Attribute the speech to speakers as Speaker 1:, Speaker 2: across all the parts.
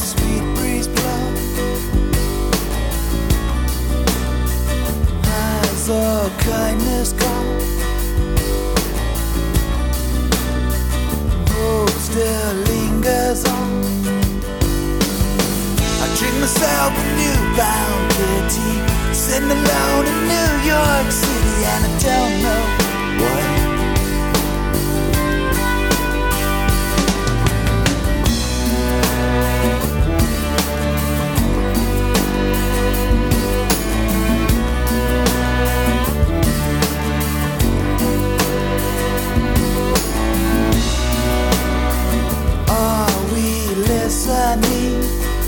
Speaker 1: sweet breeze blow. Has all kindness gone? Hope still lingers on. I drink myself a newfound pity, sitting alone in New York City, and I don't know what. Are we listening?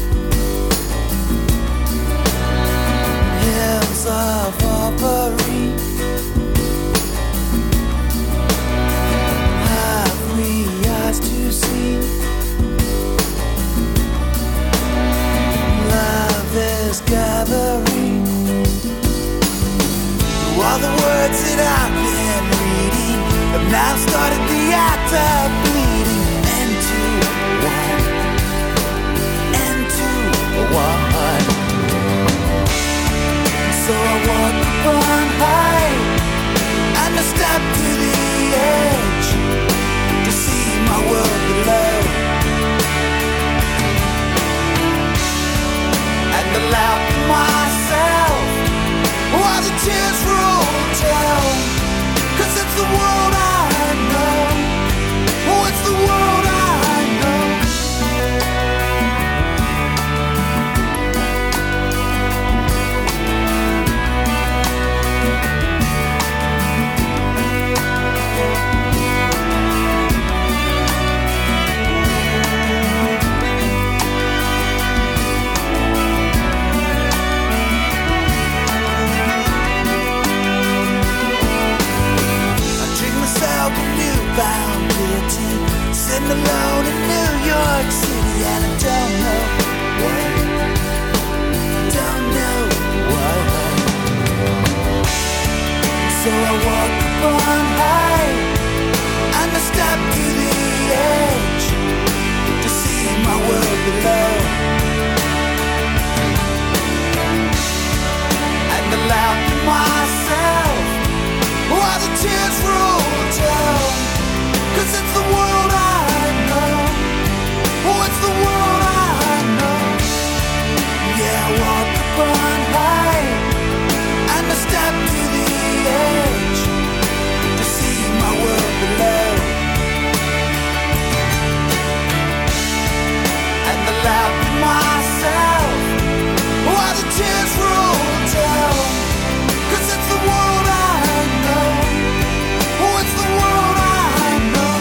Speaker 1: Hymns of offering. Have we eyes to see? Love is gathering. All the words that I've been reading have now started the act of bleeding into one. So I walk upon high and I step to the edge to see my world below, and allow myself while the tears roll down. 'Cause it's the world I know. Oh, it's the world I know. Found pity, sitting alone in New York City, and I don't know what. So I walk upon high and I step to the edge to see my world below, and allow myself while the tears roll down. 'Cause it's the world I know. Oh, it's the world I know. Yeah, I walk upon high and I step to the edge to see my world below, and allow myself while the tears roll down. 'Cause it's the world I know. Oh, it's the world I know.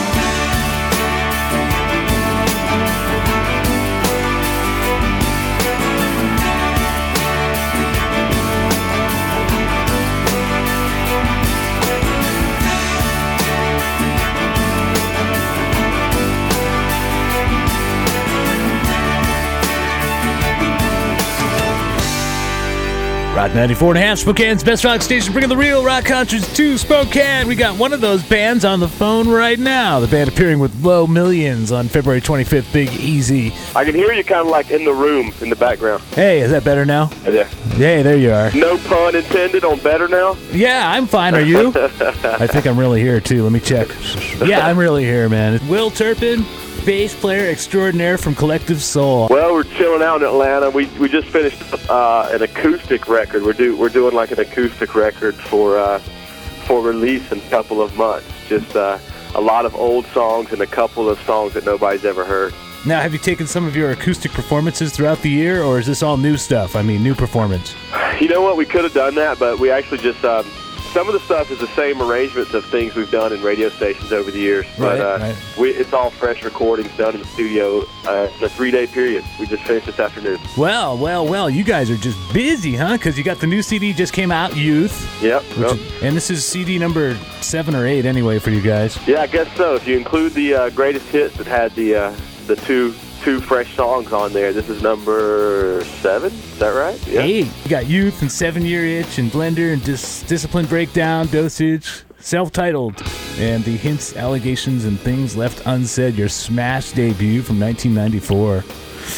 Speaker 2: Rock 94.5, Spokane's best rock station, bringing the real rock concerts to Spokane. We got one of those bands on the phone right now. The band appearing with Low Millions on February 25th, Big Easy.
Speaker 3: I can hear you kind of like in the room in the background.
Speaker 2: Hey, is that better now?
Speaker 3: Yeah.
Speaker 2: Hey, there you are.
Speaker 3: No pun intended on better now?
Speaker 2: Yeah, I'm fine. Are you? I think I'm really here, too. Let me check. Yeah, I'm really here, man. Will Turpin, bass player extraordinaire from Collective Soul.
Speaker 3: Well, we're chilling out in Atlanta. We just finished an acoustic record. We're doing like an acoustic record for release in a couple of months. Just a lot of old songs and a couple of songs that nobody's ever heard.
Speaker 2: Now, have you taken some of your acoustic performances throughout the year, or is this all new stuff? I mean, new performance.
Speaker 3: You know what? We could have done that, but we actually just some of the stuff is the same arrangements of things we've done in radio stations over the years. But
Speaker 2: Right.
Speaker 3: it's all fresh recordings done in the studio in a 3-day period. We just finished this afternoon.
Speaker 2: Well, you guys are just busy, huh? Because you got the new CD just came out, Youth.
Speaker 3: Yep.
Speaker 2: And this is CD number 7 or 8 anyway for you guys.
Speaker 3: Yeah, I guess so. If you include the greatest hits that had the two fresh songs on there, this is number 7. Is that right? Yeah.
Speaker 2: 8. You got Youth and 7-Year Itch and Blender and Discipline Breakdown, Dosage, Self-Titled, and the Hints, Allegations, and Things Left Unsaid, your smash debut from 1994.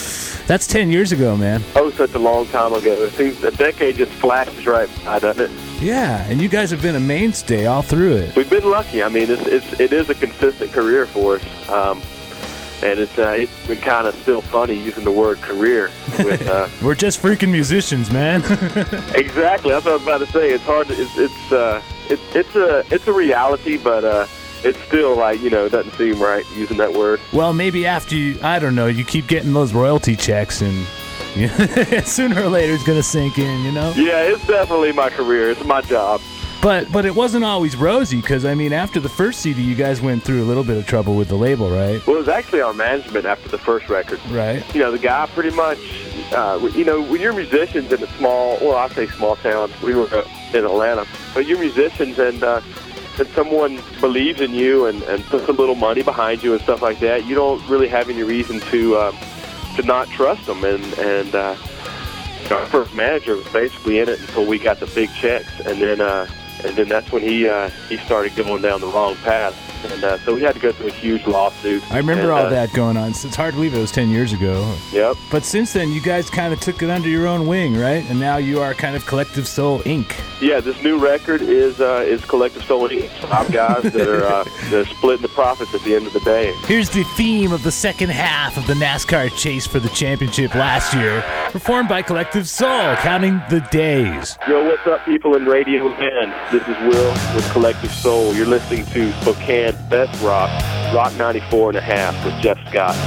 Speaker 2: That's 10 years ago, man.
Speaker 3: Oh, such a long time ago. It seems a decade just flashes right by, doesn't it?
Speaker 2: Yeah, and you guys have been a mainstay all through it.
Speaker 3: We've been lucky. I mean, it is a consistent career for us. And it's been kind of still funny using the word career. With,
Speaker 2: We're just freaking musicians, man.
Speaker 3: Exactly. That's what I was about to say. It's hard. It's a reality, but it's still like, it doesn't seem right using that word.
Speaker 2: Well, maybe after you keep getting those royalty checks, and sooner or later it's gonna sink in,
Speaker 3: Yeah, it's definitely my career. It's my job.
Speaker 2: But it wasn't always rosy, because, after the first CD, you guys went through a little bit of trouble with the label, right?
Speaker 3: Well, it was actually our management after the first record.
Speaker 2: Right.
Speaker 3: The guy pretty much, when you're musicians in a I say small town, we were in Atlanta, but you're musicians and someone believes in you and puts a little money behind you and stuff like that, you don't really have any reason to not trust them. And our first manager was basically in it until we got the big checks, and then that's when he started going down the wrong path. And so we had to go through a huge lawsuit.
Speaker 2: I remember all that going on. So it's hard to believe it was 10 years ago.
Speaker 3: Yep.
Speaker 2: But since then, you guys kind of took it under your own wing, right? And now you are kind of Collective Soul Inc.
Speaker 3: Yeah, this new record is Collective Soul Inc. 5 guys that are splitting the profits at the end of the day.
Speaker 2: Here's the theme of the second half of the NASCAR chase for the championship last year, performed by Collective Soul, Counting the Days.
Speaker 3: Yo, what's up, people in Radio Land? This is Will with Collective Soul. You're listening to Spokane's Best Rock, Rock 94.5 with Jeff Scott.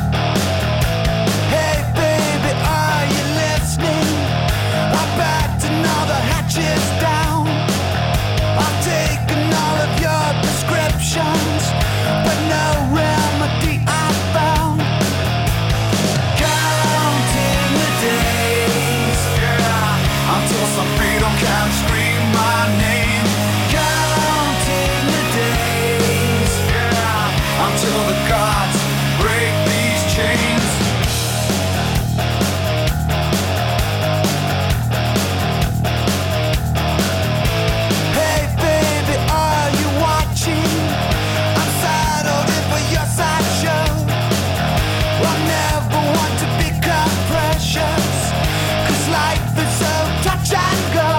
Speaker 1: Hey baby, are you listening? I'm back to now the hatch is down. I've taken all of your prescriptions, but no remedy I found. Counting the days, until some freedom can scream my name. Counting the days, until the gods break these chains. Hey baby, are you watching? I'm saddled in for your sideshow. I never want to become precious, 'cause life is so touch and go.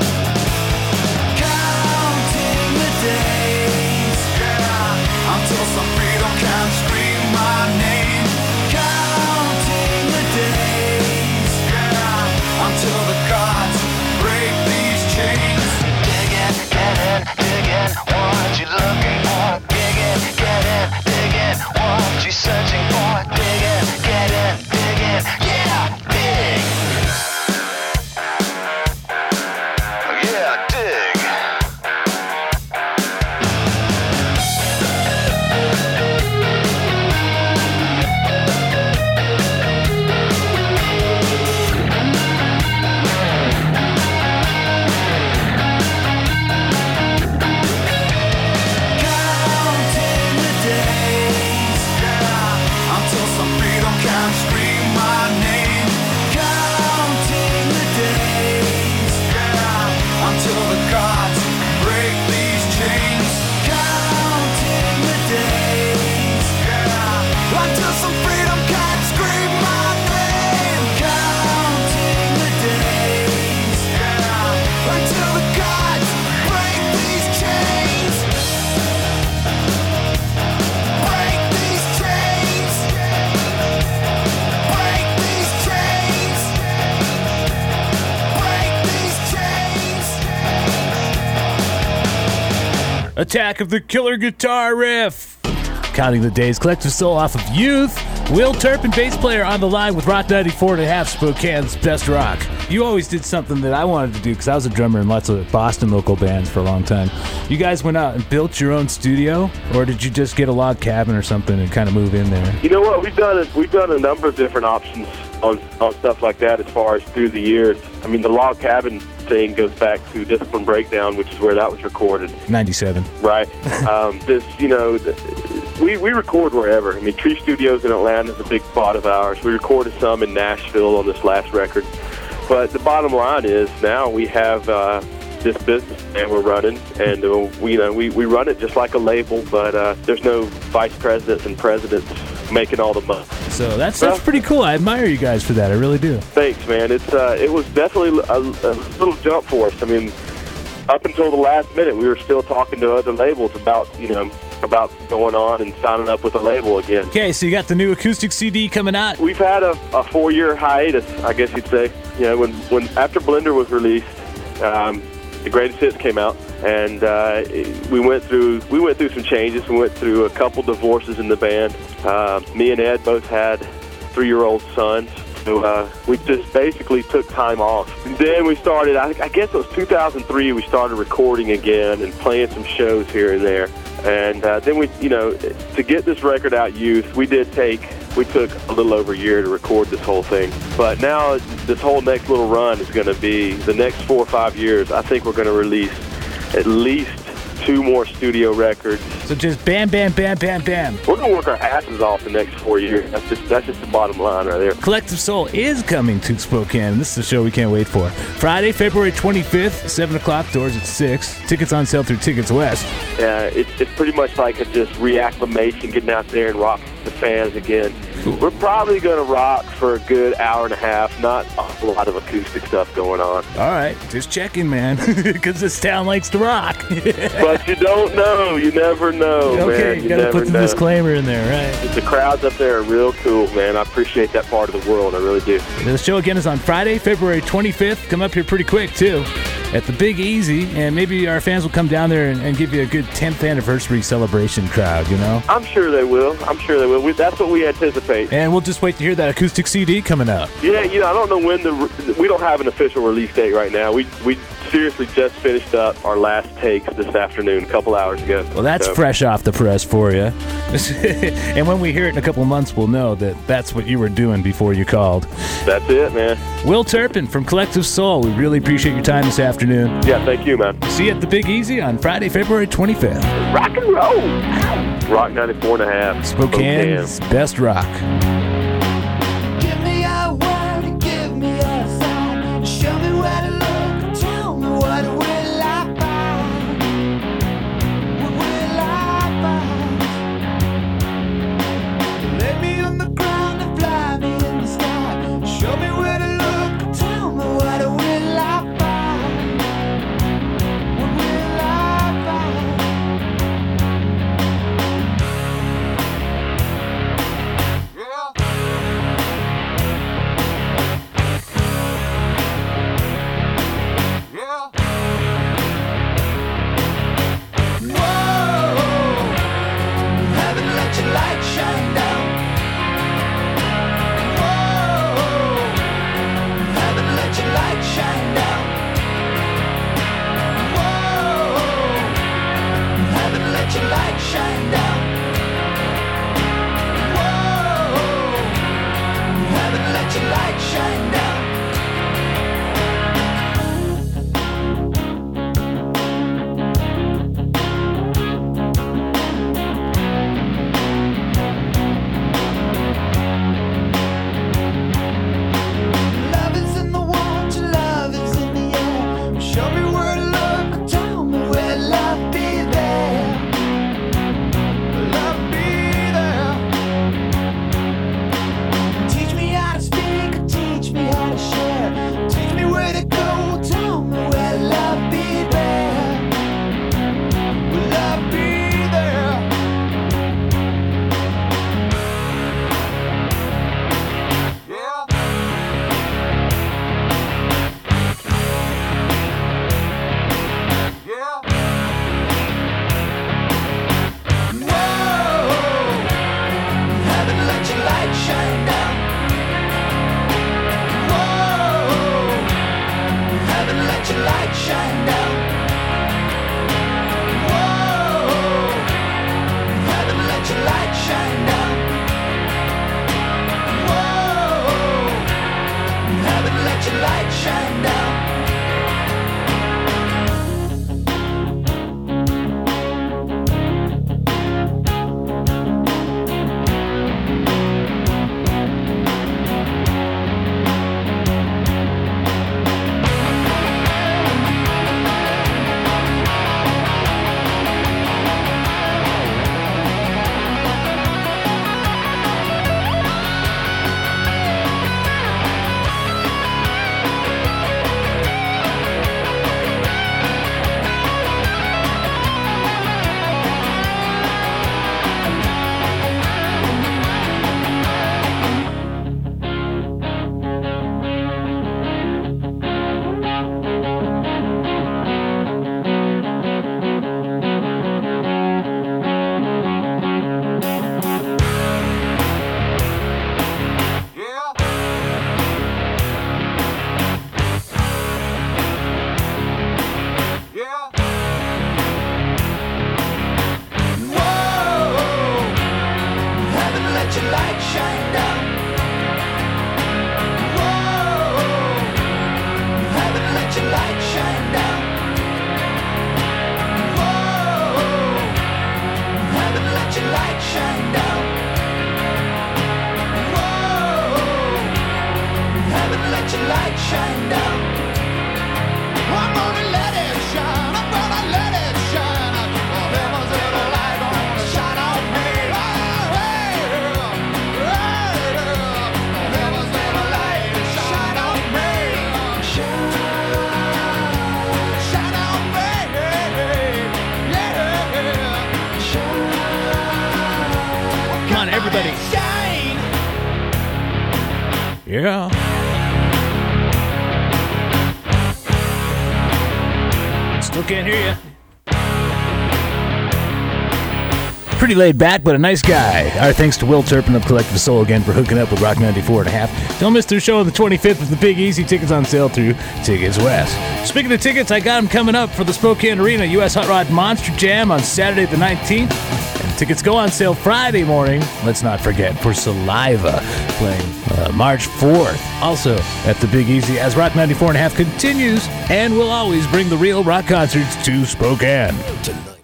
Speaker 1: Counting the days, until some freedom can scream my name. Counting the days, until the gods break these chains. Dig in, get in, what you looking for? Dig in, get in, what you searching for? Dig in, get in, yeah, dig. Yeah, dig. Counting the days, until some freedom can scream my name. Counting the days, until the gods break these chains. Counting the days, until some freedom can scream my name. Counting the days, until the gods break these chains. Break these chains. Break these chains. Break these chains.
Speaker 2: Attack of the Killer Guitar Riff. Counting the Days, Collective Soul off of Youth. Will Turpin, bass player, on the line with Rock 94.5, Spokane's Best Rock. You always did something that I wanted to do, because I was a drummer in lots of Boston local bands for a long time. You guys went out and built your own studio, or did you just get a log cabin or something and kind of move in there?
Speaker 3: You know what? We've done a number of different options on stuff like that as far as through the years. I mean, the log cabin thing goes back to Discipline Breakdown, which is where that was recorded.
Speaker 2: 97.
Speaker 3: Right. We record wherever. I mean, Tree Studios in Atlanta is a big spot of ours. We recorded some in Nashville on this last record. But the bottom line is now we have this business and we're running, and we run it just like a label, but there's no vice presidents and presidents making all the money.
Speaker 2: So that's pretty cool. I admire you guys for that. I really do.
Speaker 3: Thanks, man. It was definitely a little jump for us. I mean, up until the last minute, we were still talking to other labels about going on and signing up with a label again.
Speaker 2: Okay, so you got the new acoustic CD coming out.
Speaker 3: We've had a 4-year hiatus, I guess you'd say. You know, when after Blender was released, the Greatest Hits came out, and we went through some changes. We went through a couple divorces in the band. Me and Ed both had 3-year-old sons. So we just basically took time off. And then we started, I guess it was 2003, we started recording again and playing some shows here and there. And then we, to get this record out, Youth, we took a little over a year to record this whole thing. But now this whole next little run is going to be the next 4 or 5 years. I think we're going to release at least 2 more studio records.
Speaker 2: So just bam, bam, bam, bam, bam.
Speaker 3: We're going to work our asses off the next 4 years. That's just the bottom line right there.
Speaker 2: Collective Soul is coming to Spokane. This is a show we can't wait for. Friday, February 25th, 7 o'clock, doors at 6. Tickets on sale through Tickets West.
Speaker 3: It's pretty much like a just reacclimation, getting out there and rocking the fans again. Cool. We're probably going to rock for a good hour and a half, not a lot of acoustic stuff going on.
Speaker 2: All right, just checking, man, because this town likes to rock.
Speaker 3: But you don't know. You never know,
Speaker 2: okay,
Speaker 3: man.
Speaker 2: You got to put the disclaimer in there, right?
Speaker 3: The crowds up there are real cool, man. I appreciate that part of the world. I really do.
Speaker 2: The show again is on Friday, February 25th. Come up here pretty quick, too, at the Big Easy, and maybe our fans will come down there and give you a good 10th anniversary celebration crowd,
Speaker 3: I'm sure they will. That's what we anticipate.
Speaker 2: And we'll just wait to hear that acoustic CD coming out.
Speaker 3: Yeah, I don't know when we don't have an official release date right now. We seriously just finished up our last takes this afternoon, a couple hours ago.
Speaker 2: Well, that's fresh off the press for you. And when we hear it in a couple of months, we'll know that that's what you were doing before you called.
Speaker 3: That's it, man.
Speaker 2: Will Turpin from Collective Soul, we really appreciate your time this afternoon.
Speaker 3: Yeah, thank you, man.
Speaker 2: See you at the Big Easy on Friday, February 25th.
Speaker 3: Rock and roll. Rock 94.5.
Speaker 2: Spokane's best rock.
Speaker 1: Give me a word, give me a sign. Show me where to look, tell me what will I find? What will I find? Lay me on the ground and fly me in the sky. Show me where to look, tell me what will I find? What will I find? Yeah. let your light shine down. Whoa, heaven, let your light shine down. I'm gonna let it shine. I'm gonna let it shine. Oh, heaven's little light gonna shine on me. Oh, hey, hey, oh, heaven's little light shine on me. Shine on me. Yeah. Shine.
Speaker 2: Come on, everybody.
Speaker 1: Shine.
Speaker 2: Yeah. Still can't hear you. Pretty laid back, but a nice guy. Our thanks to Will Turpin of Collective Soul again for hooking up with Rock 94.5. Don't miss their show on the 25th with the Big Easy. Tickets on sale through Tickets West. Speaking of tickets, I got them coming up for the Spokane Arena US Hot Rod Monster Jam on Saturday the 19th. And tickets go on sale Friday morning. Let's not forget for Saliva playing March 4th. Also at the Big Easy as Rock 94.5 continues and will always bring the real rock concerts to Spokane.
Speaker 1: Tonight.